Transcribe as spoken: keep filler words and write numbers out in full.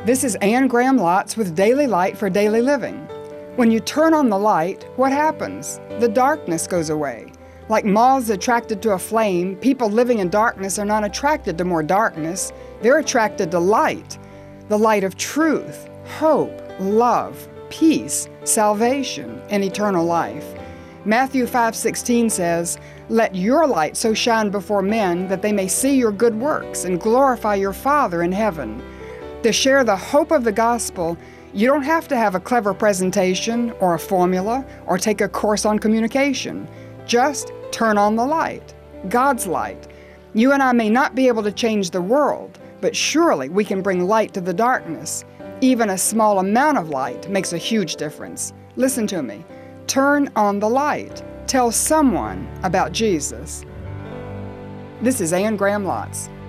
This is Anne Graham Lotz with Daily Light for Daily Living. When you turn on the light, what happens? The darkness goes away. Like moths attracted to a flame, people living in darkness are not attracted to more darkness. They're attracted to light, the light of truth, hope, love, peace, salvation, and eternal life. Matthew five sixteen says, "Let your light so shine before men that they may see your good works and glorify your Father in heaven." To share the hope of the gospel, you don't have to have a clever presentation or a formula or take a course on communication. Just turn on the light, God's light. You and I may not be able to change the world, but surely we can bring light to the darkness. Even a small amount of light makes a huge difference. Listen to me. Turn on the light. Tell someone about Jesus. This is Anne Graham Lotz.